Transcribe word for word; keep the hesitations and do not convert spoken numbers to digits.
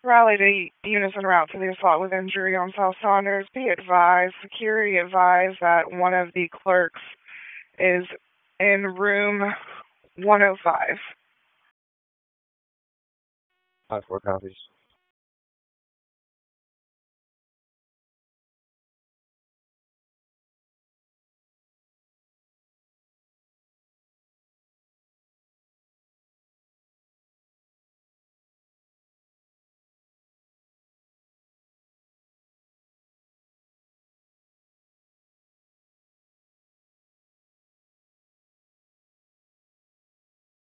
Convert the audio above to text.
Rally to units en route to the assault with injury on South Saunders. Be advised, security advised that one of the clerks is in room one oh five. five four copies.